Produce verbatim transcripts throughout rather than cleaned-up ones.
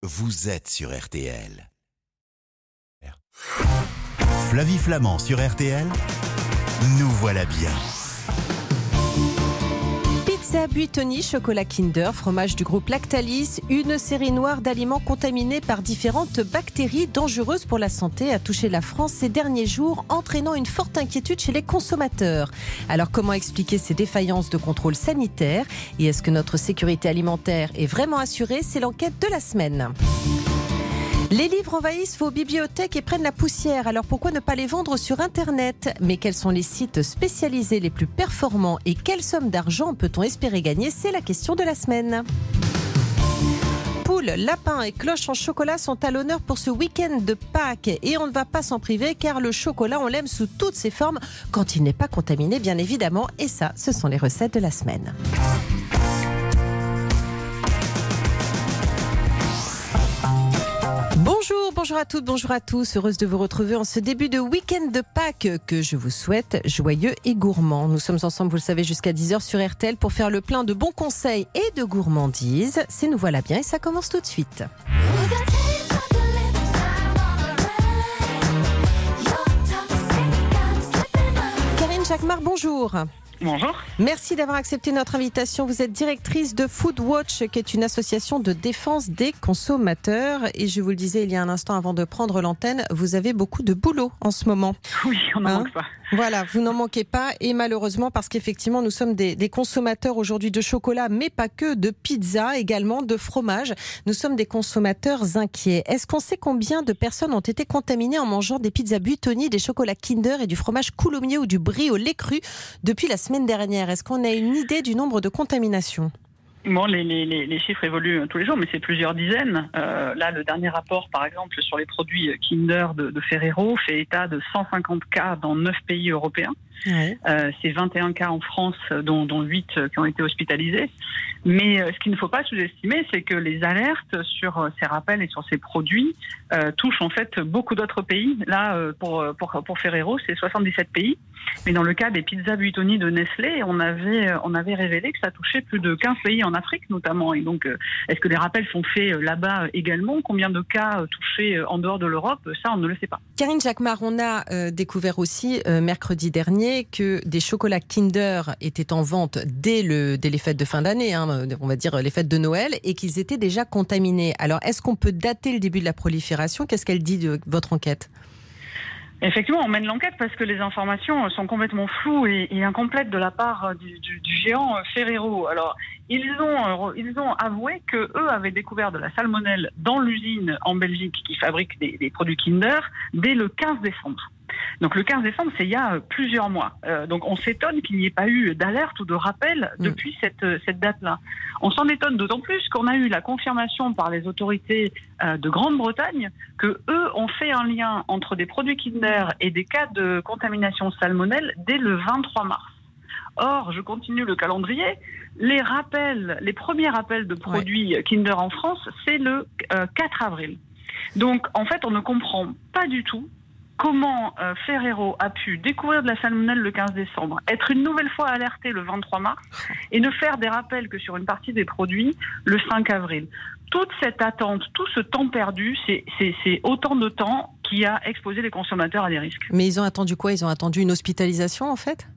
vous êtes sur R T L. Flavie Flamand sur R T L, nous voilà bien. Pizza Buitoni, chocolat Kinder, fromage du groupe Lactalis, une série noire d'aliments contaminés par différentes bactéries dangereuses pour la santé a touché la France ces derniers jours, entraînant une forte inquiétude chez les consommateurs. Alors comment expliquer ces défaillances de contrôle sanitaire et est-ce que notre sécurité alimentaire est vraiment assurée? C'est l'enquête de la semaine. Les livres envahissent vos bibliothèques et prennent la poussière, alors pourquoi ne pas les vendre sur Internet? Mais quels sont les sites spécialisés les plus performants et quelle somme d'argent peut-on espérer gagner? C'est la question de la semaine. Poules, lapins et cloches en chocolat sont à l'honneur pour ce week-end de Pâques et on ne va pas s'en priver car le chocolat, on l'aime sous toutes ses formes quand il n'est pas contaminé bien évidemment, et ça, ce sont les recettes de la semaine. Bonjour, bonjour à toutes, bonjour à tous. Heureuse de vous retrouver en ce début de week-end de Pâques que je vous souhaite joyeux et gourmand. Nous sommes ensemble, vous le savez, jusqu'à dix heures sur R T L pour faire le plein de bons conseils et de gourmandises. C'est Nous voilà bien et ça commence tout de suite. Karine Jacquemart, bonjour. Bonjour. Merci d'avoir accepté notre invitation. Vous êtes directrice de Foodwatch, qui est une association de défense des consommateurs. Et je vous le disais il y a un instant avant de prendre l'antenne, vous avez beaucoup de boulot en ce moment. Oui, on n'en hein manque pas. Voilà, vous n'en manquez pas. Et malheureusement, parce qu'effectivement, nous sommes des, des consommateurs aujourd'hui de chocolat, mais pas que, de pizza également, de fromage. Nous sommes des consommateurs inquiets. Est-ce qu'on sait combien de personnes ont été contaminées en mangeant des pizzas Buitoni, des chocolats Kinder et du fromage Coulommiers ou du brie au lait cru depuis la semaine dernière? Est-ce qu'on a une idée du nombre de contaminations? Bon, les, les, les chiffres évoluent tous les jours, mais c'est plusieurs dizaines. Euh, là, le dernier rapport, par exemple, sur les produits Kinder de, de Ferrero fait état de cent cinquante cas dans neuf pays européens. Ouais. Euh, c'est vingt et un cas en France, dont, dont huit qui ont été hospitalisés. Mais euh, ce qu'il ne faut pas sous-estimer, c'est que les alertes sur euh, ces rappels et sur ces produits euh, touchent en fait beaucoup d'autres pays. Là, euh, pour, pour, pour Ferrero, c'est soixante-dix-sept pays. Mais dans le cas des pizzas Buitoni de Nestlé, on avait, on avait révélé que ça touchait plus de quinze pays en Afrique notamment. Et donc, euh, est-ce que les rappels sont faits euh, là-bas également? Combien de cas euh, touchés euh, en dehors de l'Europe? Ça, on ne le sait pas. Karine Jacquemart, on a euh, découvert aussi euh, mercredi dernier que des chocolats Kinder étaient en vente dès, le, dès les fêtes de fin d'année, hein, on va dire les fêtes de Noël, et qu'ils étaient déjà contaminés. Alors, est-ce qu'on peut dater le début de la prolifération? Qu'est-ce qu'elle dit de votre enquête? Effectivement, on mène l'enquête parce que les informations sont complètement floues et, et incomplètes de la part du, du, du géant Ferrero. Alors, ils ont, ils ont avoué que eux avaient découvert de la salmonelle dans l'usine en Belgique qui fabrique des, des produits Kinder dès le quinze décembre. Donc le quinze décembre, c'est il y a plusieurs mois. Euh, donc on s'étonne qu'il n'y ait pas eu d'alerte ou de rappel depuis mmh. cette, cette date-là. On s'en étonne d'autant plus qu'on a eu la confirmation par les autorités euh, de Grande-Bretagne que eux ont fait un lien entre des produits Kinder et des cas de contamination salmonelle dès le vingt-trois mars. Or, je continue le calendrier, les rappels, les premiers rappels de produits ouais. Kinder en France, c'est le euh, quatre avril. Donc en fait, on ne comprend pas du tout comment euh, Ferrero a pu découvrir de la salmonelle le quinze décembre, être une nouvelle fois alerté le vingt-trois mars et ne faire des rappels que sur une partie des produits le cinq avril. Toute cette attente, tout ce temps perdu, c'est, c'est, c'est autant de temps qui a exposé les consommateurs à des risques. Mais ils ont attendu quoi? Ils ont attendu une hospitalisation en fait?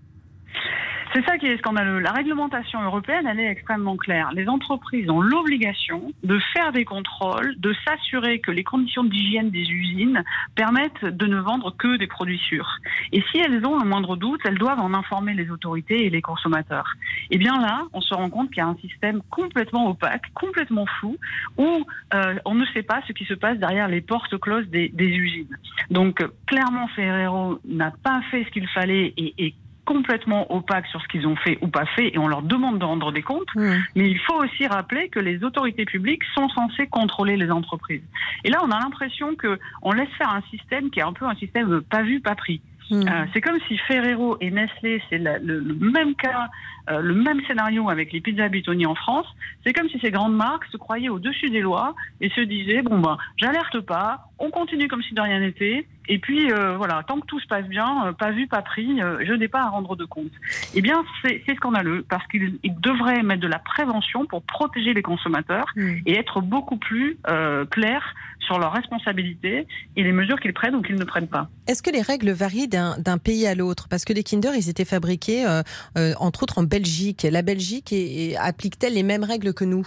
C'est ça qui est scandaleux. La réglementation européenne, elle est extrêmement claire. Les entreprises ont l'obligation de faire des contrôles, de s'assurer que les conditions d'hygiène des usines permettent de ne vendre que des produits sûrs. Et si elles ont un moindre doute, elles doivent en informer les autorités et les consommateurs. Et bien là, on se rend compte qu'il y a un système complètement opaque, complètement flou, où euh, on ne sait pas ce qui se passe derrière les portes closes des, des usines. Donc clairement, Ferrero n'a pas fait ce qu'il fallait et, et complètement opaques sur ce qu'ils ont fait ou pas fait et on leur demande de rendre des comptes. Mmh. Mais il faut aussi rappeler que les autorités publiques sont censées contrôler les entreprises. Et là, on a l'impression qu'on laisse faire un système qui est un peu un système pas vu, pas pris. Mmh. Euh, c'est comme si Ferrero et Nestlé, c'est la, le, le même cas euh, le même scénario avec les pizzas Buitoni en France. C'est comme si ces grandes marques se croyaient au-dessus des lois et se disaient, bon ben, j'alerte pas, on continue comme si de rien n'était. Et puis, euh, voilà, tant que tout se passe bien, euh, pas vu, pas pris, euh, je n'ai pas à rendre de compte. Eh bien, c'est, c'est scandaleux, parce qu'ils devraient mettre de la prévention pour protéger les consommateurs mmh. et être beaucoup plus euh, clairs sur leurs responsabilités et les mesures qu'ils prennent ou qu'ils ne prennent pas. Est-ce que les règles varient d'un, d'un pays à l'autre ? Parce que les Kinder, ils étaient fabriqués, euh, euh, entre autres, en Belgique. La Belgique est, est, applique-t-elle les mêmes règles que nous ?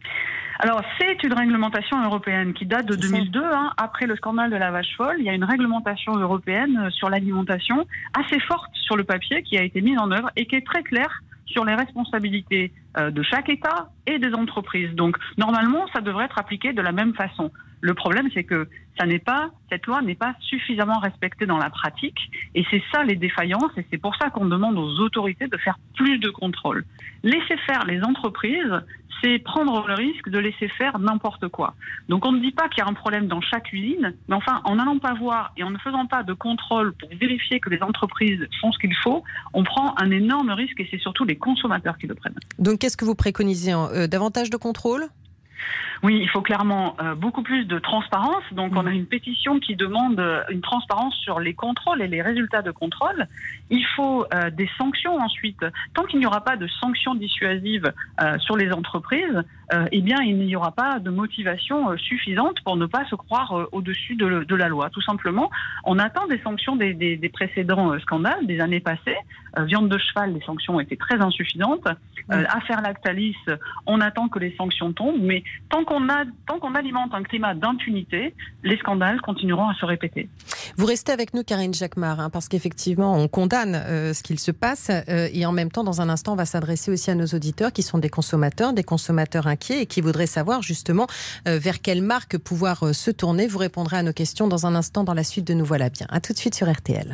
Alors, c'est une réglementation européenne qui date de deux mille deux. Hein, après le scandale de la vache folle, il y a une réglementation européenne sur l'alimentation assez forte sur le papier qui a été mise en œuvre et qui est très claire sur les responsabilités euh, de chaque État et des entreprises. Donc, normalement, ça devrait être appliqué de la même façon. Le problème, c'est que ça n'est pas, cette loi n'est pas suffisamment respectée dans la pratique. Et c'est ça les défaillances. Et c'est pour ça qu'on demande aux autorités de faire plus de contrôles. Laisser faire les entreprises, c'est prendre le risque de laisser faire n'importe quoi. Donc on ne dit pas qu'il y a un problème dans chaque usine, mais enfin, en n'allant pas voir et en ne faisant pas de contrôle pour vérifier que les entreprises font ce qu'il faut, on prend un énorme risque et c'est surtout les consommateurs qui le prennent. Donc qu'est-ce que vous préconisez ? euh, Davantage de contrôle ? Oui, il faut clairement euh, beaucoup plus de transparence. Donc, mmh. on a une pétition qui demande euh, une transparence sur les contrôles et les résultats de contrôle. Il faut euh, des sanctions ensuite. Tant qu'il n'y aura pas de sanctions dissuasives euh, sur les entreprises, euh, eh bien, il n'y aura pas de motivation euh, suffisante pour ne pas se croire euh, au-dessus de, de la loi. Tout simplement, on attend des sanctions des, des, des précédents euh, scandales des années passées. Euh, viande de cheval, les sanctions ont été très insuffisantes. Euh, mmh. Affaire Lactalis, on attend que les sanctions tombent, mais tant qu'on a, tant qu'on alimente un climat d'impunité, les scandales continueront à se répéter. Vous restez avec nous, Karine Jacquemart, hein, parce qu'effectivement, on condamne euh, ce qu'il se passe euh, et en même temps, dans un instant, on va s'adresser aussi à nos auditeurs qui sont des consommateurs, des consommateurs inquiets et qui voudraient savoir justement euh, vers quelle marque pouvoir euh, se tourner. Vous répondrez à nos questions dans un instant dans la suite de Nous voilà bien. À tout de suite sur R T L.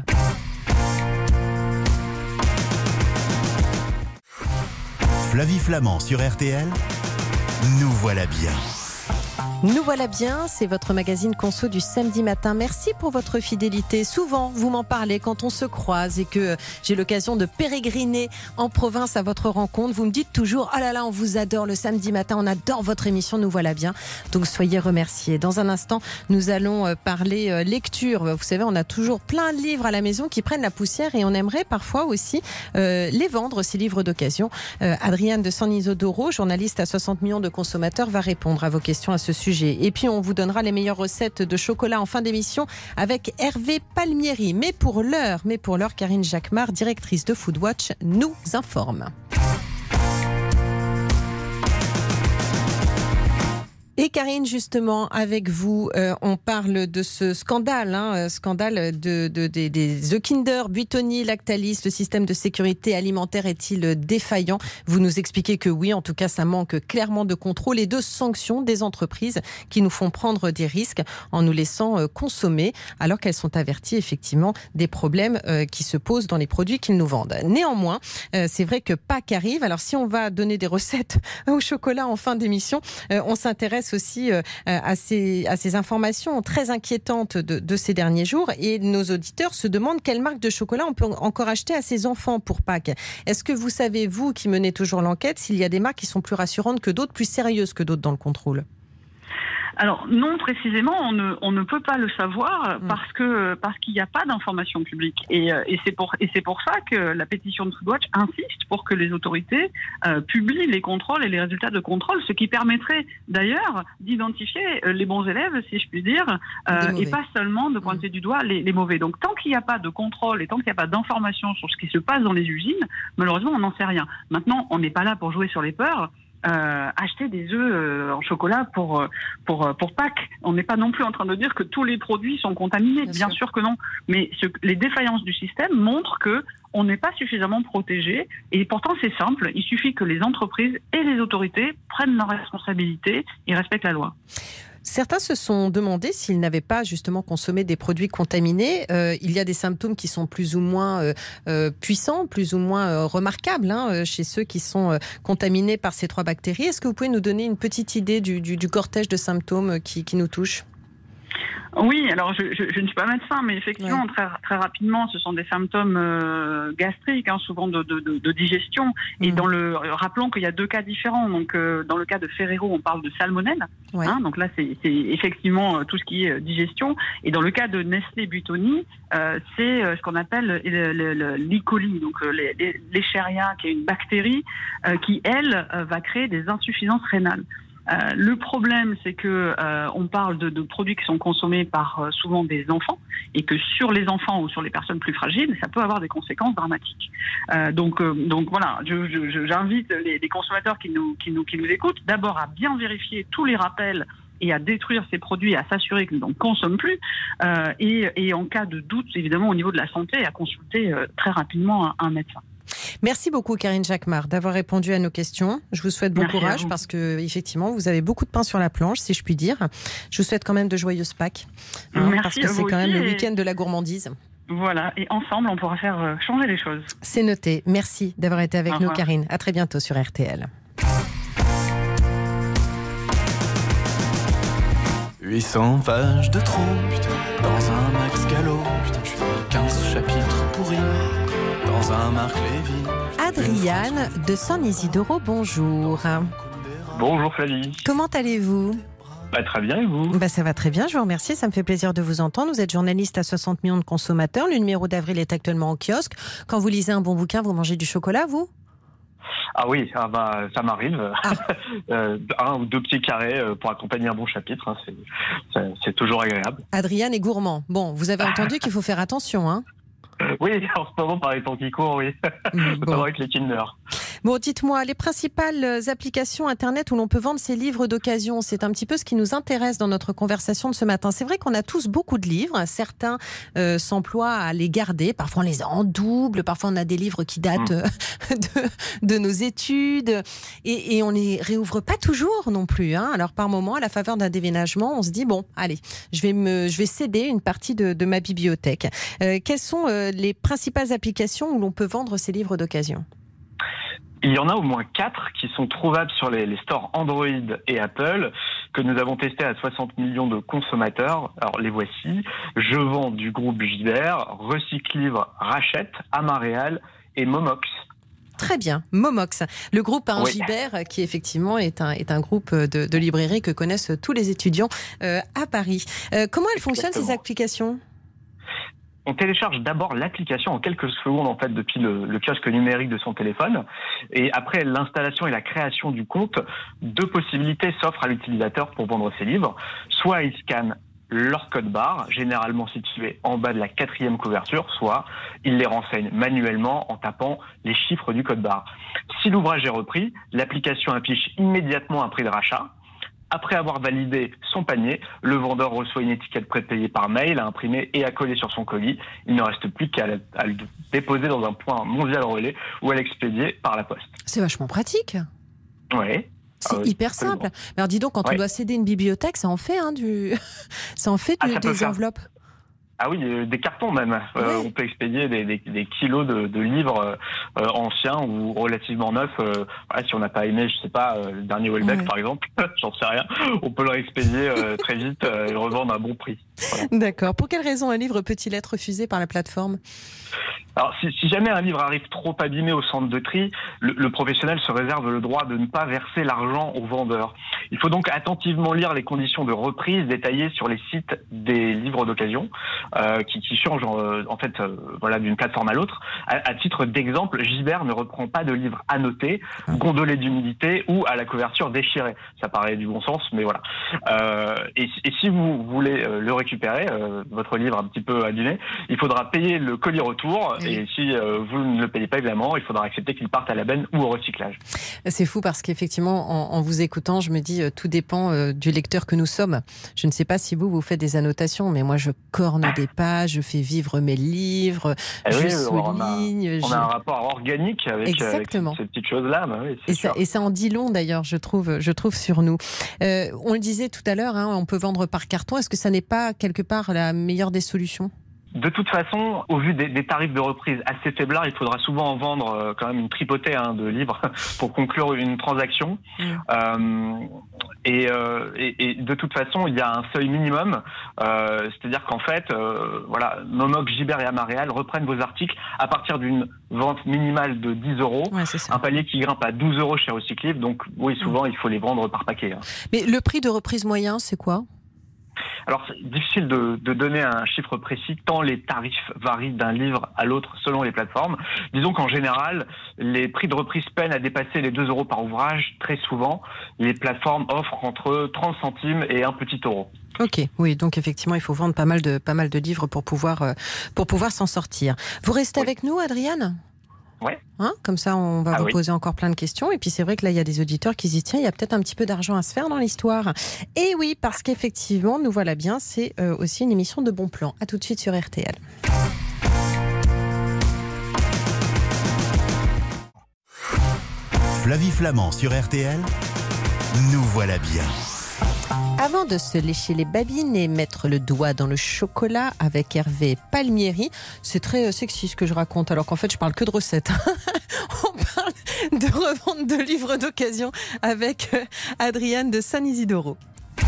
Flavie Flamand sur R T L. Nous voilà bien. Nous voilà bien, c'est votre magazine Conso du samedi matin. Merci pour votre fidélité. Souvent, vous m'en parlez quand on se croise et que j'ai l'occasion de pérégriner en province à votre rencontre. Vous me dites toujours, oh là là, on vous adore le samedi matin, on adore votre émission, Nous voilà bien. Donc soyez remerciés. Dans un instant, nous allons parler lecture. Vous savez, on a toujours plein de livres à la maison qui prennent la poussière et on aimerait parfois aussi euh, les vendre, ces livres d'occasion. Euh, Adriane de San Isidoro, journaliste à soixante millions de consommateurs, va répondre à vos questions à ce sujet. Et puis on vous donnera les meilleures recettes de chocolat en fin d'émission avec Hervé Palmieri. Mais pour l'heure, mais pour l'heure, Karine Jacquemart, directrice de Foodwatch, nous informe. Et Karine, justement, avec vous, euh, on parle de ce scandale, hein, scandale de, de, de, des The Kinder, Buitoni, Lactalis. Le système de sécurité alimentaire est-il défaillant ? Vous nous expliquez que oui, en tout cas, ça manque clairement de contrôle et de sanctions des entreprises qui nous font prendre des risques en nous laissant euh, consommer, alors qu'elles sont averties effectivement des problèmes euh, qui se posent dans les produits qu'ils nous vendent. Néanmoins, euh, c'est vrai que Pâques arrive. Alors si on va donner des recettes au chocolat en fin d'émission, euh, on s'intéresse aussi euh, à, ces, à ces informations très inquiétantes de, de ces derniers jours et nos auditeurs se demandent quelle marque de chocolat on peut encore acheter à ses enfants pour Pâques. Est-ce que vous savez, vous qui menez toujours l'enquête, s'il y a des marques qui sont plus rassurantes que d'autres, plus sérieuses que d'autres dans le contrôle ? Alors non, précisément, on ne, on ne peut pas le savoir mmh. parce que parce qu'il n'y a pas d'information publique et, et c'est pour et c'est pour ça que la pétition de Foodwatch insiste pour que les autorités euh, publient les contrôles et les résultats de contrôle, ce qui permettrait d'ailleurs d'identifier les bons élèves, si je puis dire, euh, et pas seulement de pointer mmh. du doigt les, les mauvais. Donc tant qu'il n'y a pas de contrôle et tant qu'il n'y a pas d'information sur ce qui se passe dans les usines, malheureusement on n'en sait rien. Maintenant, on n'est pas là pour jouer sur les peurs. Euh, acheter des œufs euh, en chocolat pour pour pour Pâques. On n'est pas non plus en train de dire que tous les produits sont contaminés. Bien, Bien sûr. sûr que non. Mais ce, les défaillances du système montrent que on n'est pas suffisamment protégé. Et pourtant, c'est simple. Il suffit que les entreprises et les autorités prennent leurs responsabilités et respectent la loi. Certains se sont demandé s'ils n'avaient pas justement consommé des produits contaminés. Euh, il y a des symptômes qui sont plus ou moins euh, euh, puissants, plus ou moins euh, remarquables hein, chez ceux qui sont euh, contaminés par ces trois bactéries. Est-ce que vous pouvez nous donner une petite idée du, du, du cortège de symptômes qui, qui nous touchent ? Oui, alors je, je, je ne suis pas médecin, mais effectivement, ouais. très, très rapidement, ce sont des symptômes euh, gastriques, hein, souvent de, de, de, de digestion. Et mmh. dans le, rappelons qu'il y a deux cas différents. Donc, euh, dans le cas de Ferrero, on parle de salmonelle. Ouais. Hein, donc là, c'est, c'est effectivement tout ce qui est digestion. Et dans le cas de Nestlé Buitoni, euh, c'est ce qu'on appelle le, le, le, l'E. coli, donc l'Escherichia, qui est une bactérie euh, qui, elle, euh, va créer des insuffisances rénales. Euh, le problème, c'est que euh, on parle de, de produits qui sont consommés par euh, souvent des enfants, et que sur les enfants ou sur les personnes plus fragiles, ça peut avoir des conséquences dramatiques. Euh, donc, euh, donc voilà, je, je, j'invite les, les consommateurs qui nous, qui nous, qui nous écoutent d'abord à bien vérifier tous les rappels et à détruire ces produits, à s'assurer qu'ils n'en consomment plus, euh, et, et en cas de doute, évidemment, au niveau de la santé, à consulter euh, très rapidement un, un médecin. Merci beaucoup Karine Jacquemart d'avoir répondu à nos questions. Je vous souhaite bon Merci courage parce que effectivement vous avez beaucoup de pain sur la planche, si je puis dire. Je vous souhaite quand même de joyeuses Pâques, hein, parce que c'est quand même le week-end de la gourmandise. Voilà, et ensemble on pourra faire changer les choses. C'est noté. Merci d'avoir été avec nous Karine. À très bientôt sur R T L. huit cents pages de trop dans un Max Gallo. Putain, je fais quinze chapitres pourris. Dans un Marc Lévy. Adriane de San Isidoro, bonjour. Bonjour Flavie. Comment allez-vous ? Bah, très bien, et vous ? Bah, ça va très bien, je vous remercie. Ça me fait plaisir de vous entendre. Vous êtes journaliste à soixante millions de consommateurs. Le numéro d'avril est actuellement en kiosque. Quand vous lisez un bon bouquin, vous mangez du chocolat, vous ? Ah oui, ah bah, ça m'arrive. Ah. euh, un ou deux petits carrés pour accompagner un bon chapitre. Hein, c'est, c'est, c'est toujours agréable. Adriane est gourmand. Bon, vous avez entendu qu'il faut faire attention, hein ? Oui, en ce moment, par les temps qui courent, oui. Notamment bon. Avec les Kinder. Bon, dites-moi, les principales applications Internet où l'on peut vendre ces livres d'occasion, c'est un petit peu ce qui nous intéresse dans notre conversation de ce matin. C'est vrai qu'on a tous beaucoup de livres. Certains euh, s'emploient à les garder. Parfois, on les a en double. Parfois, on a des livres qui datent mmh. de, de nos études. Et, et on les réouvre pas toujours non plus. Hein. Alors, par moment, à la faveur d'un déménagement, on se dit, bon, allez, je vais, me, je vais céder une partie de, de ma bibliothèque. Euh, quelles sont euh, les principales applications où l'on peut vendre ces livres d'occasion ? Il y en a au moins quatre qui sont trouvables sur les, les stores Android et Apple, que nous avons testés à soixante millions de consommateurs. Alors les voici. Je vends du groupe Gibert, Recyclivre, Rachète, Amaréal et Momox. Très bien, Momox. Le groupe hein, oui. Gibert, qui effectivement est un, est un groupe de, de librairies que connaissent tous les étudiants euh, à Paris. Euh, comment elles fonctionnent Exactement. Ces applications ? On télécharge d'abord l'application en quelques secondes en fait depuis le, le kiosque numérique de son téléphone, et après l'installation et la création du compte, deux possibilités s'offrent à l'utilisateur pour vendre ses livres. Soit il scanne leur code barre, généralement situé en bas de la quatrième couverture, soit il les renseigne manuellement en tapant les chiffres du code barre. Si l'ouvrage est repris, l'application affiche immédiatement un prix de rachat. Après avoir validé son panier, le vendeur reçoit une étiquette prépayée par mail à imprimer et à coller sur son colis. Il ne reste plus qu'à le, à le déposer dans un point mondial relais ou à l'expédier par la poste. C'est vachement pratique. Oui. C'est ah oui, hyper simple. Mais alors dis donc, quand ouais. on doit céder une bibliothèque, ça en fait hein, du... ça en fait du, ah, des faire... enveloppes. Ah oui, des cartons même. Ouais. Euh, on peut expédier des, des, des kilos de, de livres euh, anciens ou relativement neufs. Euh, voilà, si on n'a pas aimé, je sais pas, euh, le dernier Welbeck ouais. par exemple, j'en sais rien, on peut le expédier euh, très vite euh, et le revendre à bon prix. Voilà. D'accord. Pour quelle raison un livre peut-il être refusé par la plateforme ? Alors, si, si jamais un livre arrive trop abîmé au centre de tri, le, le professionnel se réserve le droit de ne pas verser l'argent au vendeur. Il faut donc attentivement lire les conditions de reprise détaillées sur les sites des livres d'occasion, euh, qui, qui changent en, en fait, euh, voilà, d'une plateforme à l'autre. À, à titre d'exemple, Gibert ne reprend pas de livres annotés, gondolés d'humidité ou à la couverture déchirée. Ça paraît du bon sens, mais voilà. Euh, et, et si vous voulez le récupérer, euh, votre livre un petit peu abîmé, il faudra payer le colis retour. Et si euh, vous ne le payez pas, évidemment, il faudra accepter qu'il parte à la benne ou au recyclage. C'est fou parce qu'effectivement, en, en vous écoutant, je me dis euh, tout dépend euh, du lecteur que nous sommes. Je ne sais pas si vous, vous faites des annotations, mais moi, je corne des pages, je fais vivre mes livres, eh je oui, souligne. On a, je... on a un rapport organique avec, Exactement. avec ces petites choses-là. Bah oui, et, ça, et ça en dit long, d'ailleurs, je trouve, je trouve sur nous. Euh, on le disait tout à l'heure, hein, on peut vendre par carton. Est-ce que ça n'est pas, quelque part, la meilleure des solutions ? De toute façon, au vu des, des tarifs de reprise assez faiblards, il faudra souvent en vendre euh, quand même une tripotée hein, de livres pour conclure une transaction. Mmh. Euh, et, euh, et, et de toute façon, il y a un seuil minimum, euh, c'est-à-dire qu'en fait, euh, voilà, Momox, Gibert et Amaréal reprennent vos articles à partir d'une vente minimale de dix euros, ouais, un palier qui grimpe à douze euros chez Recyclib. Donc oui, souvent, mmh. il faut les vendre par paquet. Hein. Mais le prix de reprise moyen, c'est quoi ? Alors, c'est difficile de, de donner un chiffre précis, tant les tarifs varient d'un livre à l'autre selon les plateformes. Disons qu'en général, les prix de reprise peinent à dépasser les deux euros par ouvrage. Très souvent, les plateformes offrent entre trente centimes et un petit euro. Ok, oui, donc effectivement, il faut vendre pas mal de, pas mal de livres pour pouvoir, euh, pour pouvoir s'en sortir. Vous restez oui. avec nous, Adriane ? Ouais. Hein, comme ça, on va ah vous oui. poser encore plein de questions. Et puis, c'est vrai que là, il y a des auditeurs qui se disent tiens, il y a peut-être un petit peu d'argent à se faire dans l'histoire. Et oui, parce qu'effectivement, nous voilà bien, c'est euh, aussi une émission de bons plans. À tout de suite sur R T L. Flavie Flament sur R T L, nous voilà bien. Avant de se lécher les babines et mettre le doigt dans le chocolat avec Hervé Palmieri, c'est très sexy ce que je raconte, alors qu'en fait je parle que de recettes. On parle de revente de livres d'occasion avec Adriane de San Isidoro.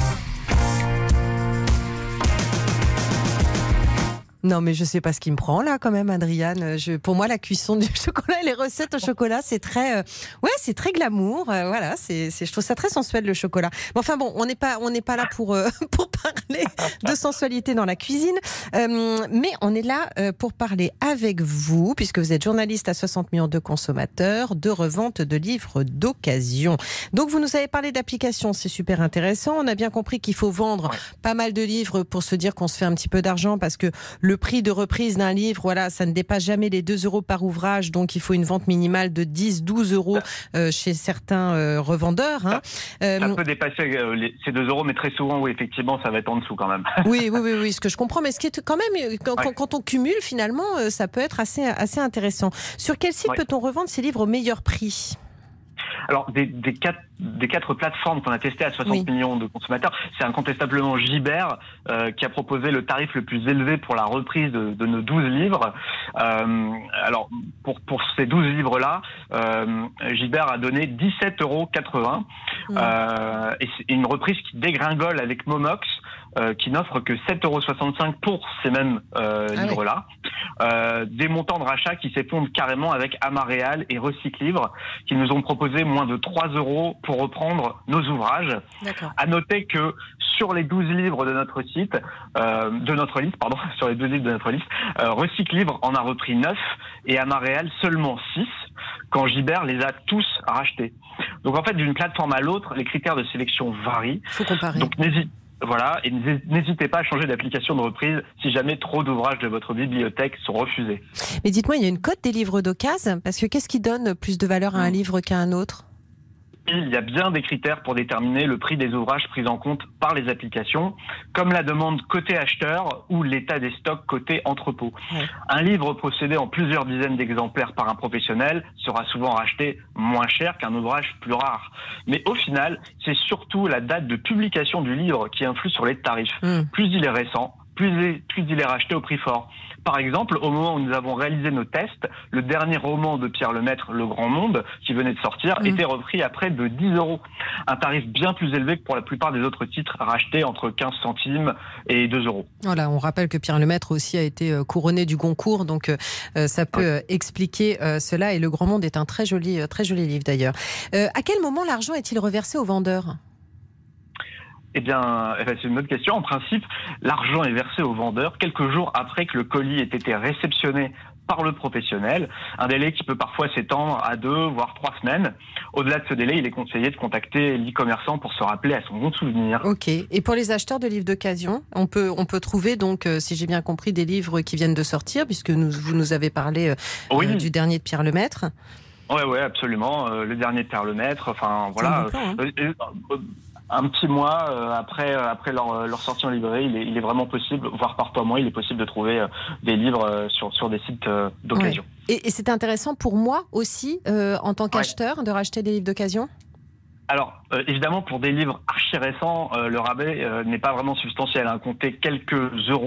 Non, mais je sais pas ce qui me prend là, quand même, Adriane. Je, pour moi, la cuisson du chocolat et les recettes au chocolat, c'est très, euh, ouais, c'est très glamour. Euh, voilà, c'est, c'est, je trouve ça très sensuel le chocolat. Mais enfin bon, on n'est pas, on n'est pas là pour euh, pour parler de sensualité dans la cuisine, euh, mais on est là euh, pour parler avec vous, puisque vous êtes journaliste à soixante millions de consommateurs, de revente de livres d'occasion. Donc vous nous avez parlé d'applications, c'est super intéressant. On a bien compris qu'il faut vendre ouais. pas mal de livres pour se dire qu'on se fait un petit peu d'argent, parce que le prix de reprise d'un livre, voilà, ça ne dépasse jamais les deux euros par ouvrage, donc il faut une vente minimale de dix à douze euros euh, chez certains euh, revendeurs. Hein. Ça, ça peut dépasser euh, les, ces deux euros, mais très souvent, oui, effectivement, ça va être en dessous quand même. Oui, oui, oui, oui, ce que je comprends, mais ce qui est quand même, quand, ouais. quand on cumule, finalement, euh, ça peut être assez, assez intéressant. Sur quel site ouais. peut-on revendre ces livres au meilleur prix ? Alors, des, des, quatre, des quatre plateformes qu'on a testées à soixante oui. millions de consommateurs, c'est incontestablement Gibert euh, qui a proposé le tarif le plus élevé pour la reprise de, de nos douze livres. Euh, alors, pour, pour ces douze livres-là, euh, Gibert a donné dix-sept euros quatre-vingts. Mmh. Euh, et c'est une reprise qui dégringole avec Momox, euh, qui n'offre que sept euros soixante-cinq pour ces mêmes euh, ah livres-là. Oui. Euh, des montants de rachat qui s'effondrent carrément avec Amaréal et Recyclivre, qui nous ont proposé moins de trois euros pour reprendre nos ouvrages. D'accord. À noter que sur les douze livres de notre site, euh, de notre liste, pardon, sur les douze livres de notre liste, euh, Recyclivre en a repris neuf et Amaréal seulement six, quand Gibert les a tous rachetés. Donc en fait, d'une plateforme à l'autre, les critères de sélection varient. Faut comparer. Donc n'hésite Voilà, et n'hésitez pas à changer d'application de reprise si jamais trop d'ouvrages de votre bibliothèque sont refusés. Mais dites-moi, il y a une cote des livres d'occasion, parce que qu'est-ce qui donne plus de valeur à un livre qu'à un autre ? Il y a bien des critères pour déterminer le prix des ouvrages pris en compte par les applications, comme la demande côté acheteur ou l'état des stocks côté entrepôt. Ouais. Un livre possédé en plusieurs dizaines d'exemplaires par un professionnel sera souvent racheté moins cher qu'un ouvrage plus rare. Mais au final, c'est surtout la date de publication du livre qui influe sur les tarifs. Mmh. Plus il est récent, plus il est, plus il est racheté au prix fort. Par exemple, au moment où nous avons réalisé nos tests, le dernier roman de Pierre Lemaitre, Le Grand Monde, qui venait de sortir, mmh. était repris à près de dix euros. Un tarif bien plus élevé que pour la plupart des autres titres rachetés entre quinze centimes et deux euros. Voilà, on rappelle que Pierre Lemaitre aussi a été couronné du Goncourt, donc euh, ça peut oui. expliquer euh, cela. Et Le Grand Monde est un très joli, très joli livre d'ailleurs. Euh, à quel moment l'argent est-il reversé aux vendeurs ? Eh bien, c'est une bonne question. En principe, l'argent est versé au vendeur quelques jours après que le colis ait été réceptionné par le professionnel. Un délai qui peut parfois s'étendre à deux, voire trois semaines. Au-delà de ce délai, il est conseillé de contacter l'e-commerçant pour se rappeler à son bon souvenir. Ok. Et pour les acheteurs de livres d'occasion, on peut, on peut trouver donc, euh, si j'ai bien compris, des livres qui viennent de sortir, puisque nous, vous nous avez parlé euh, oui. euh, du dernier de Pierre Lemaitre. Ouais, ouais, absolument. Euh, le dernier de Pierre Lemaitre. Enfin, voilà. C'est un bon plan, hein. euh, euh, Un petit mois euh, après euh, après leur, leur sortie en librairie, il est, il est vraiment possible, voire parfois moins, il est possible de trouver euh, des livres euh, sur sur des sites euh, d'occasion. Ouais. Et, et c'est intéressant pour moi aussi, euh, en tant qu'acheteur, ouais. de racheter des livres d'occasion ? Alors, euh, évidemment, pour des livres archi récents, euh, le rabais euh, n'est pas vraiment substantiel. Hein. Comptez quelques euros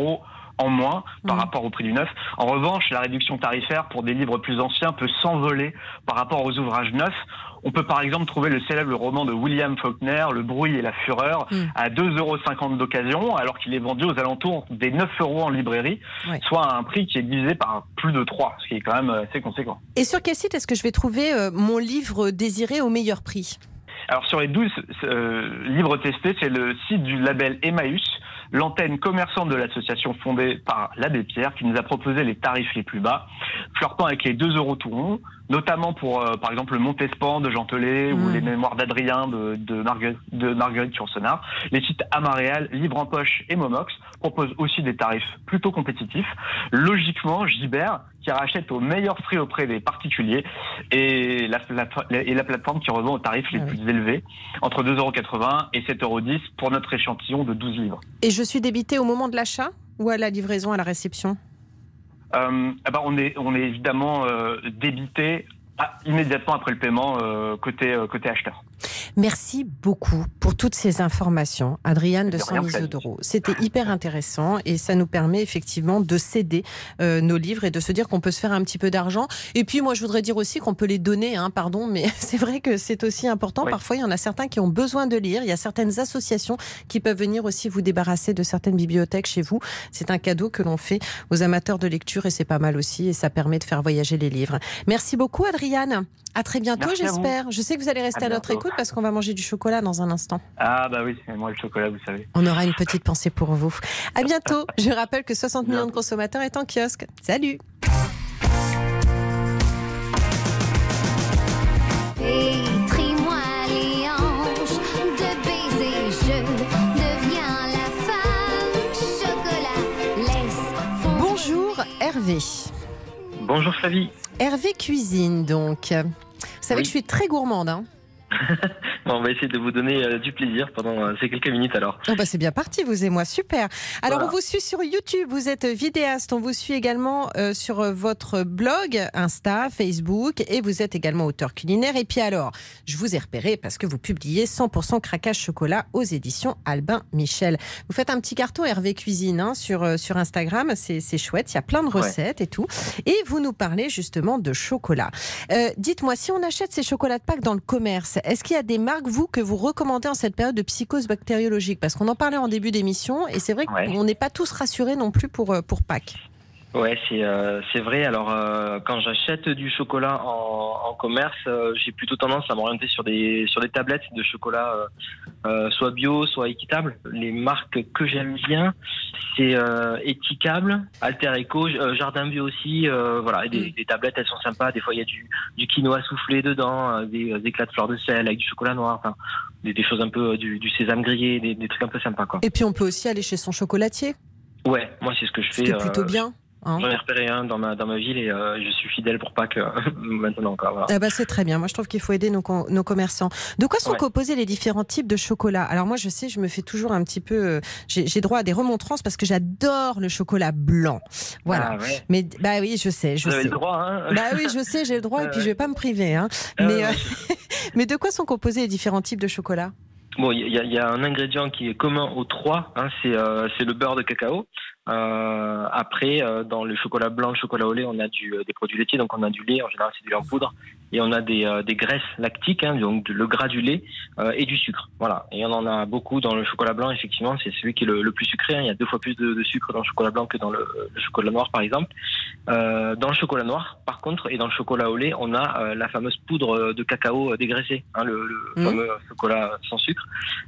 en moins par Mmh. rapport au prix du neuf. En revanche, la réduction tarifaire pour des livres plus anciens peut s'envoler par rapport aux ouvrages neufs. On peut par exemple trouver le célèbre roman de William Faulkner, Le bruit et la fureur, mmh. à deux euros cinquante d'occasion, alors qu'il est vendu aux alentours des neuf euros en librairie, ouais. soit à un prix qui est divisé par plus de trois, ce qui est quand même assez conséquent. Et sur quel site est-ce que je vais trouver euh, mon livre désiré au meilleur prix ? Alors sur les douze euh, livres testés, c'est le site du label Emmaüs, l'antenne commerçante de l'association fondée par l'Abbé Pierre, qui nous a proposé les tarifs les plus bas, flirtant avec les deux euros tout rond, notamment pour, euh, par exemple, le Montespan de Jean Telet mmh. ou les Mémoires d'Adrien de, de, Marguerite, de Marguerite Yourcenar. Les sites Amaréal, Livre en Poche et Momox proposent aussi des tarifs plutôt compétitifs. Logiquement, Gibert, qui rachète au meilleur prix auprès des particuliers, et la, la, et la plateforme qui revend aux tarifs les ah oui. plus élevés, entre deux euros quatre-vingts et sept euros dix pour notre échantillon de douze livres. Et je suis débité au moment de l'achat ou à la livraison, à la réception ? Euh, eh ben on est on est évidemment euh, débité à, immédiatement après le paiement euh, côté euh, côté acheteur. Merci beaucoup pour toutes ces informations, Adriane de San-Isidoro. C'était hyper intéressant et ça nous permet effectivement de céder euh, nos livres et de se dire qu'on peut se faire un petit peu d'argent. Et puis moi, je voudrais dire aussi qu'on peut les donner, hein, pardon, mais c'est vrai que c'est aussi important. Oui. Parfois, il y en a certains qui ont besoin de lire. Il y a certaines associations qui peuvent venir aussi vous débarrasser de certaines bibliothèques chez vous. C'est un cadeau que l'on fait aux amateurs de lecture et c'est pas mal aussi et ça permet de faire voyager les livres. Merci beaucoup, Adriane. À très bientôt, Merci j'espère. Je sais que vous allez rester à, à notre écoute parce qu'on va manger du chocolat dans un instant. Ah bah oui, c'est moi le chocolat, vous savez. On aura une petite pensée pour vous. À bientôt. Je rappelle que soixante millions de consommateurs est en kiosque. Salut. Pétris-moi les hanches de baiser, je deviens la femme chocolat. Laisse fondre. Bonjour Hervé. Bonjour Flavie. Hervé cuisine donc. Vous savez oui. que je suis très gourmande, hein. Bon, on va essayer de vous donner euh, du plaisir pendant euh, ces quelques minutes alors. Oh bah c'est bien parti, vous et moi, super. Alors voilà. On vous suit sur YouTube, vous êtes vidéaste, on vous suit également euh, sur votre blog, Insta, Facebook et vous êtes également auteur culinaire. Et puis alors, je vous ai repéré parce que vous publiez cent pour cent craquage chocolat aux éditions Albin Michel. Vous faites un petit carton Hervé Cuisine hein, sur, euh, sur Instagram, c'est, c'est chouette, il y a plein de recettes ouais. et tout. Et vous nous parlez justement de chocolat. Euh, dites-moi, si on achète ces chocolats de Pâques dans le commerce, est-ce qu'il y a des marques, vous, que vous recommandez en cette période de psychose bactériologique ? Parce qu'on en parlait en début d'émission et c'est vrai ouais. qu'on n'est pas tous rassurés non plus pour, pour Pâques. Ouais, c'est euh, c'est vrai. Alors, euh, quand j'achète du chocolat en, en commerce, euh, j'ai plutôt tendance à m'orienter sur des sur des tablettes de chocolat, euh, euh, soit bio, soit équitable. Les marques que j'aime bien, c'est euh, Équitable, Alter Eco, euh, Jardin Bio aussi. Euh, voilà, et des, des tablettes, elles sont sympas. Des fois, il y a du du quinoa soufflé dedans, euh, des, des éclats de fleur de sel avec du chocolat noir. Enfin, des, des choses un peu euh, du, du sésame grillé, des, des trucs un peu sympas, quoi. Et puis, on peut aussi aller chez son chocolatier. Ouais, moi, c'est ce que je fais. C'est plutôt euh, bien. Hein. J'en ai repéré un dans ma, dans ma ville et euh, je suis fidèle pour Pâques euh, maintenant encore. Voilà. Ah bah c'est très bien. Moi, je trouve qu'il faut aider nos, nos commerçants. De quoi sont ouais. composés les différents types de chocolat ? Alors moi, je sais, je me fais toujours un petit peu... Euh, j'ai, j'ai droit à des remontrances parce que j'adore le chocolat blanc. Voilà. Ah ouais. Mais bah oui, je sais. Je Vous sais. avez le droit, hein ? Bah oui, je sais, j'ai le droit et puis je vais pas me priver. Hein. Mais, euh, mais de quoi sont composés les différents types de chocolat ? Bon, il y a, y a un ingrédient qui est commun aux trois, hein, c'est, euh, c'est le beurre de cacao. Euh, après, euh, dans le chocolat blanc, le chocolat au lait, on a du, euh, des produits laitiers, donc on a du lait, en général c'est du lait en poudre, et on a des, euh, des graisses lactiques, hein, donc le gras du lait euh, et du sucre. Voilà. Et on en a beaucoup dans le chocolat blanc, effectivement, c'est celui qui est le, le plus sucré. Hein. Il y a deux fois plus de, de sucre dans le chocolat blanc que dans le, le chocolat noir, par exemple. Euh, dans le chocolat noir, par contre, et dans le chocolat au lait, on a euh, la fameuse poudre de cacao dégraissée, hein, le, le mmh. fameux chocolat sans sucre,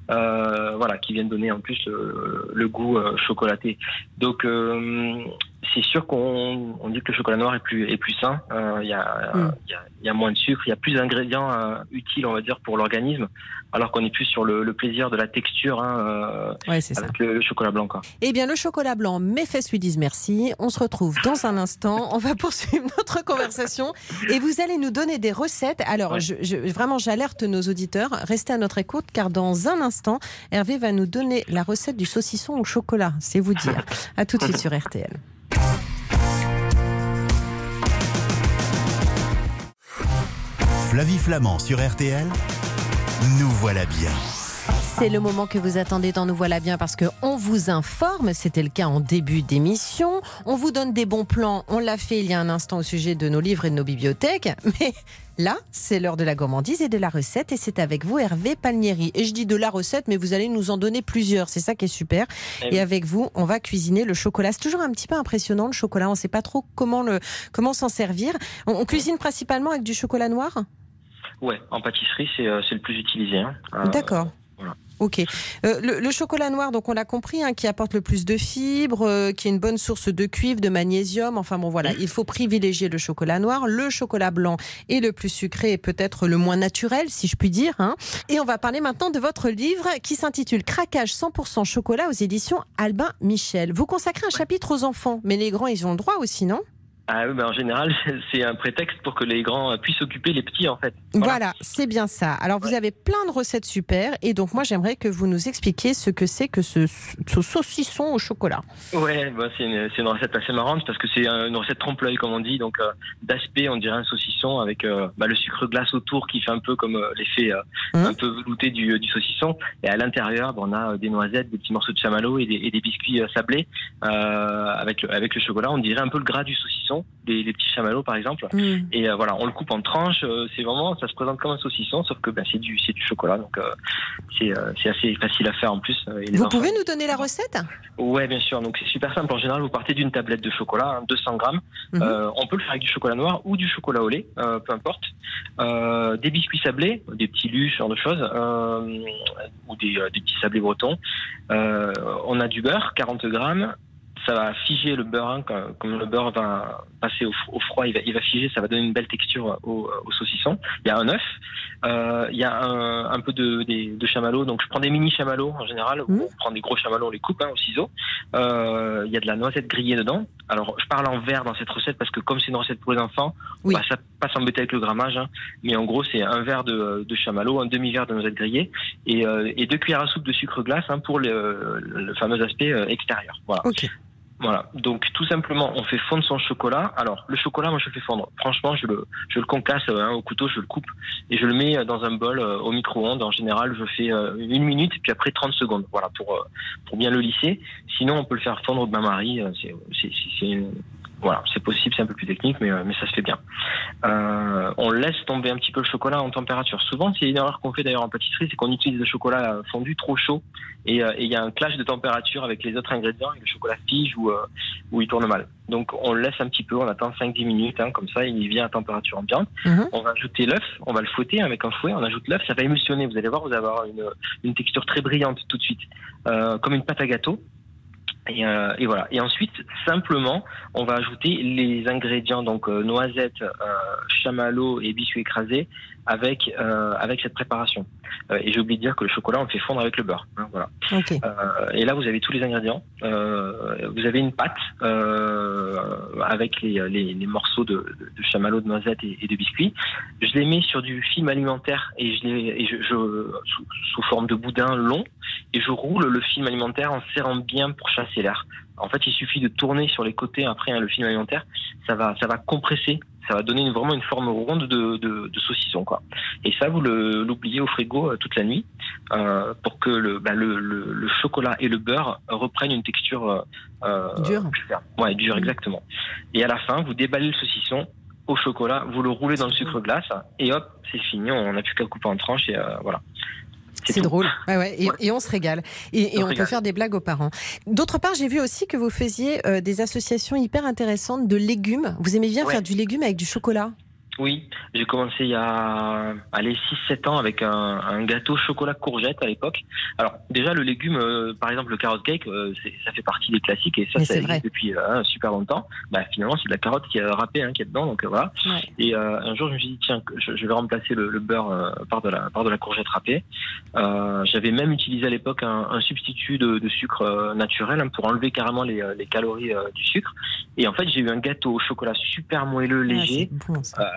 euh, voilà, qui vient donner en plus le, le goût euh, chocolaté. Donc euh, c'est sûr qu'on on dit que le chocolat noir est plus est plus sain. Il euh, y, mm. y, a, y a moins de sucre, il y a plus d'ingrédients euh, utiles, on va dire, pour l'organisme, alors qu'on est plus sur le, le plaisir de la texture hein, euh, ouais, c'est avec ça. Le, le chocolat blanc. Quoi. Eh bien, le chocolat blanc, mes fesses lui disent merci. On se retrouve dans un instant. On va poursuivre notre conversation et vous allez nous donner des recettes. Alors, ouais. je, je, vraiment, j'alerte nos auditeurs. Restez à notre écoute car dans un instant, Hervé va nous donner la recette du saucisson au chocolat. C'est vous dire. À tout de suite sur R T L. Flavie Flamand sur R T L, nous voilà bien. C'est le moment que vous attendez dans Nous voilà bien parce qu'on vous informe, c'était le cas en début d'émission. On vous donne des bons plans, on l'a fait il y a un instant au sujet de nos livres et de nos bibliothèques. Mais là, c'est l'heure de la gourmandise et de la recette et c'est avec vous Hervé Palmieri. Et je dis de la recette, mais vous allez nous en donner plusieurs, c'est ça qui est super. Et, et avec vous, on va cuisiner le chocolat. C'est toujours un petit peu impressionnant le chocolat, on ne sait pas trop comment, le, comment s'en servir. On, on cuisine principalement avec du chocolat noir ? Ouais, en pâtisserie, c'est, euh, c'est le plus utilisé. Hein. Euh, D'accord. Voilà. Ok. Euh, le, le chocolat noir, donc on l'a compris, hein, qui apporte le plus de fibres, euh, qui est une bonne source de cuivre, de magnésium. Enfin bon, voilà, il faut privilégier le chocolat noir. Le chocolat blanc est le plus sucré et peut-être le moins naturel, si je puis dire. Hein. Et on va parler maintenant de votre livre qui s'intitule Craquage cent pour cent chocolat aux éditions Albin Michel. Vous consacrez un chapitre aux enfants, mais les grands, ils ont le droit aussi, non ? Ah oui, ben en général, c'est un prétexte pour que les grands puissent occuper les petits, en fait. Voilà, voilà c'est bien ça. Alors, vous ouais. avez plein de recettes super. Et donc, moi, j'aimerais que vous nous expliquiez ce que c'est que ce, ce saucisson au chocolat. Ouais, ben c'est, une, c'est une recette assez marrante parce que c'est une recette trompe-l'œil, comme on dit. Donc, euh, d'aspect, on dirait un saucisson avec euh, bah, le sucre glace autour qui fait un peu comme euh, l'effet euh, mmh. un peu velouté du, du saucisson. Et à l'intérieur, ben, on a des noisettes, des petits morceaux de chamallow et des, et des biscuits euh, sablés euh, avec, le, avec le chocolat. On dirait un peu le gras du saucisson. Des, des petits chamallows par exemple mmh. et euh, voilà on le coupe en tranches, euh, c'est vraiment ça se présente comme un saucisson sauf que ben, c'est du c'est du chocolat donc euh, c'est euh, c'est assez facile à faire en plus. Euh, vous pouvez nous donner la recette? Ouais, bien sûr, donc c'est super simple. En général vous partez d'une tablette de chocolat, hein, deux cents grammes. mmh. euh, on peut le faire avec du chocolat noir ou du chocolat au lait, euh, peu importe. Euh, des biscuits sablés, des petits lus, ce genre de choses, euh, ou des, euh, des petits sablés bretons. Euh, on a du beurre, quarante grammes. Ça va figer le beurre, hein, comme le beurre va passer au, au froid, il va, il va figer, ça va donner une belle texture au, au saucisson. Il y a un œuf, euh, il y a un, un peu de, de, de chamallow, donc je prends des mini chamallows en général, mmh. on prend des gros chamallows, on les coupe hein, au ciseau. Euh, il y a de la noisette grillée dedans. Alors je parle en verre dans cette recette parce que comme c'est une recette pour les enfants, oui. bah, ça pas s'embêter avec le grammage, hein, mais en gros c'est un verre de, de chamallow, un demi-verre de noisette grillée et, euh, et deux cuillères à soupe de sucre glace hein, pour le, le fameux aspect euh, extérieur. Voilà. Okay. Voilà, donc tout simplement on fait fondre son chocolat. Alors le chocolat, moi je le fais fondre. Franchement, je le, je le concasse hein, au couteau, je le coupe et je le mets dans un bol euh, au micro-ondes. En général, je fais euh, une minute puis après trente secondes. Voilà pour euh, pour bien le lisser. Sinon, on peut le faire fondre au bain-marie. Euh, c'est, c'est, c'est, c'est une... Voilà, c'est possible, c'est un peu plus technique, mais, mais ça se fait bien. Euh, on laisse tomber un petit peu le chocolat en température. Souvent, c'est une erreur qu'on fait d'ailleurs en pâtisserie, c'est qu'on utilise le chocolat fondu trop chaud et il euh, y a un clash de température avec les autres ingrédients et le chocolat fige ou, euh, ou il tourne mal. Donc on le laisse un petit peu, on attend cinq dix minutes, hein, comme ça il vient à température ambiante. Mmh. On va ajouter l'œuf, on va le fouetter avec un fouet, on ajoute l'œuf, ça va émulsionner, vous allez voir, vous allez avoir une, une texture très brillante tout de suite, euh, comme une pâte à gâteau. Et, euh, et voilà. Et ensuite, simplement, on va ajouter les ingrédients, donc euh, noisettes, euh, chamallow et biscuits écrasés avec euh, avec cette préparation. Euh, et j'ai oublié de dire que le chocolat, on le fait fondre avec le beurre. Hein, voilà. Okay. Euh, et là, vous avez tous les ingrédients. Euh, vous avez une pâte euh, avec les, les, les morceaux de, de chamallow, de noisettes et, et de biscuits. Je les mets sur du film alimentaire et je les et je, je sous, sous forme de boudin long et je roule le film alimentaire en serrant bien pour chasser l'air. En fait, il suffit de tourner sur les côtés après hein, le film alimentaire, ça va, ça va compresser, ça va donner une, vraiment une forme ronde de, de, de saucisson, quoi. Et ça, vous le, l'oubliez au frigo euh, toute la nuit euh, pour que le, bah, le, le, le chocolat et le beurre reprennent une texture euh, dure. Ouais, dure, mmh. exactement. Et à la fin, vous déballez le saucisson au chocolat, vous le roulez dans le sucre glace et hop, c'est fini. On n'a plus qu'à couper en tranches et euh, voilà. C'est, c'est drôle, ouais, ouais. Et, ouais. et on se régale. Et, et on, on peut faire des blagues aux parents. D'autre part, j'ai vu aussi que vous faisiez euh, des associations hyper intéressantes de légumes. Vous aimez bien ouais. faire du légume avec du chocolat? Oui, j'ai commencé il y a allez, six sept ans avec un, un gâteau chocolat courgette à l'époque. Alors déjà le légume, euh, par exemple le carrot cake, euh, c'est, ça fait partie des classiques et ça, ça existe depuis euh, super longtemps. Bah, finalement c'est de la carotte qui est râpée hein, qui est dedans, donc euh, voilà. Ouais. Et euh, un jour je me suis dit tiens, je, je vais remplacer le, le beurre euh, par de la par de la courgette râpée. Euh, j'avais même utilisé à l'époque un, un substitut de, de sucre euh, naturel hein, pour enlever carrément les, les calories euh, du sucre. Et en fait j'ai eu un gâteau au chocolat super moelleux, léger. Ouais, c'est bon, ça. Euh,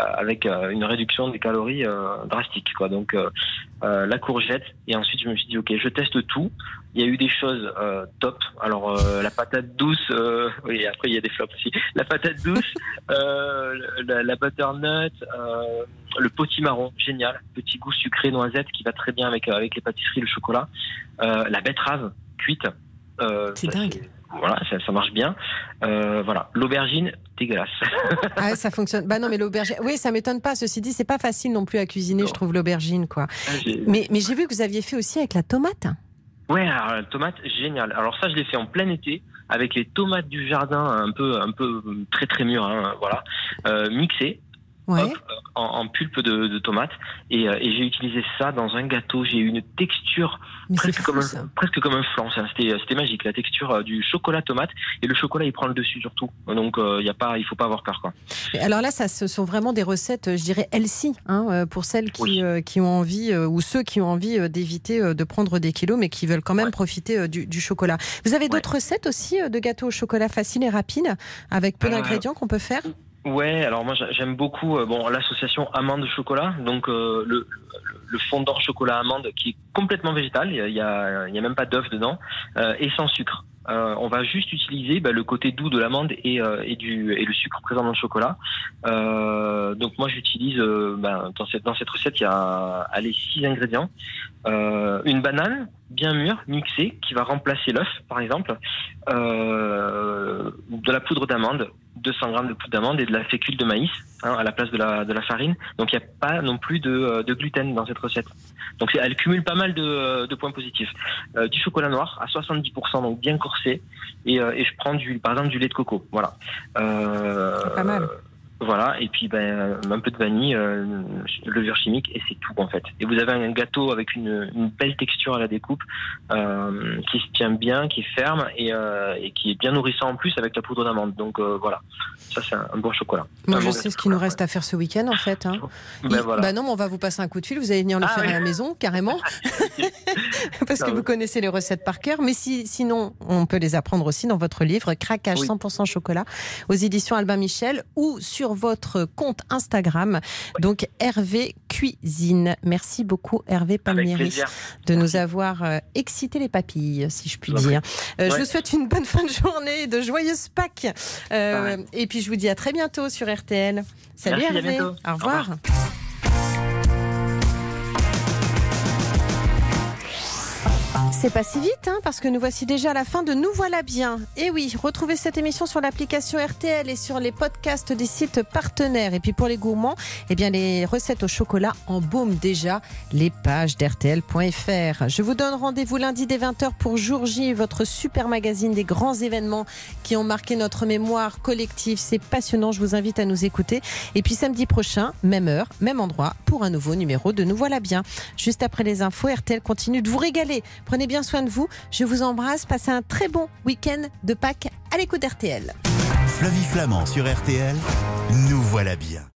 avec euh, une réduction des calories euh, drastique, quoi. Donc euh, euh, la courgette, et ensuite je me suis dit ok, je teste tout. Il y a eu des choses euh, top. Alors euh, la patate douce, euh, oui, après il y a des flops aussi. La patate douce, euh, la, la butternut, euh, le potimarron, génial, petit goût sucré noisette qui va très bien avec avec les pâtisseries, le chocolat. Euh, la betterave cuite. Euh, c'est ça, dingue. C'est, voilà, ça, ça marche bien. Euh, voilà, l'aubergine, dégueulasse. Ah, ça fonctionne. Bah non, mais l'aubergine. Oui, ça m'étonne pas. Ceci dit, c'est pas facile non plus à cuisiner, non. Je trouve l'aubergine, quoi. Ah, j'ai... Mais mais j'ai vu que vous aviez fait aussi avec la tomate. Ouais, alors la tomate, génial. Alors ça, je l'ai fait en plein été avec les tomates du jardin, un peu, un peu très très mûres, hein, voilà, euh, mixées. Ouais. Hop, en, en pulpe de, de tomate et, euh, et j'ai utilisé ça dans un gâteau. J'ai eu une texture presque, fou, comme un, presque comme un flan. C'était, c'était magique, la texture du chocolat tomate, et le chocolat il prend le dessus surtout. Donc euh, y a pas, il faut pas avoir peur, quoi. Et alors là, ça ce sont vraiment des recettes, je dirais healthy, hein, pour celles qui, oui. euh, qui ont envie euh, ou ceux qui ont envie euh, d'éviter euh, de prendre des kilos, mais qui veulent quand même ouais. profiter euh, du, du chocolat. Vous avez d'autres ouais. recettes aussi euh, de gâteaux au chocolat faciles et rapides avec peu euh... d'ingrédients qu'on peut faire? Ouais, alors moi j'aime beaucoup euh, bon l'association amande chocolat, donc euh, le, le, le fondant chocolat amande qui est complètement végétal, il y a il y a même pas d'œuf dedans, euh, et sans sucre. Euh, on va juste utiliser bah, le côté doux de l'amande et, euh, et du et le sucre présent dans le chocolat. Euh, donc moi j'utilise euh, bah, dans cette dans cette recette il y a allez six ingrédients, euh, une banane bien mûre mixée qui va remplacer l'œuf par exemple, euh, de la poudre d'amande, deux cents grammes de poudre d'amande et de la fécule de maïs hein, à la place de la de la farine. Donc il n'y a pas non plus de, de gluten dans cette recette. Donc elle cumule pas mal de, de points positifs. Euh, du chocolat noir à soixante-dix pour cent, donc bien corsé, et, euh, et je prends du par exemple du lait de coco. Voilà. Euh, C'est pas mal. Voilà, et puis ben, un peu de vanille, euh, levure chimique, et c'est tout en fait. Et vous avez un gâteau avec une, une belle texture à la découpe, euh, qui se tient bien, qui est ferme, et, euh, et qui est bien nourrissant en plus avec la poudre d'amande. Donc euh, voilà, ça c'est un, un bon chocolat. Moi un je bon sais ce qu'il nous reste à faire ce week-end en fait. Hein. Ben, Il, voilà. Bah non, mais on va vous passer un coup de fil, vous allez venir le ah, faire oui. à la maison, carrément, parce non, que oui. vous connaissez les recettes par cœur. Mais si, sinon, on peut les apprendre aussi dans votre livre Craquage oui. cent pour cent chocolat aux éditions Albin Michel ou sur votre compte Instagram, donc Hervé Cuisine. Merci beaucoup Hervé Palmieri de nous Merci. avoir euh, excité les papilles, si je puis okay. dire. Euh, ouais. Je vous souhaite une bonne fin de journée, de joyeuses Pâques. Euh, ouais. Et puis je vous dis à très bientôt sur R T L. Salut Merci, Hervé. Au revoir. Au revoir. C'est pas si vite, hein, parce que nous voici déjà à la fin de Nous voilà bien. Et oui, retrouvez cette émission sur l'application R T L et sur les podcasts des sites partenaires. Et puis pour les gourmands, eh bien les recettes au chocolat embaument déjà les pages d'R T L point F R. Je vous donne rendez-vous lundi dès vingt heures pour Jour J, votre super magazine des grands événements qui ont marqué notre mémoire collective. C'est passionnant, je vous invite à nous écouter. Et puis samedi prochain, même heure, même endroit, pour un nouveau numéro de Nous voilà bien. Juste après les infos, R T L continue de vous régaler. Prenez bien soin de vous. Je vous embrasse. Passez un très bon week-end de Pâques à l'écoute d'R T L. Flavie Flamand sur R T L. Nous voilà bien.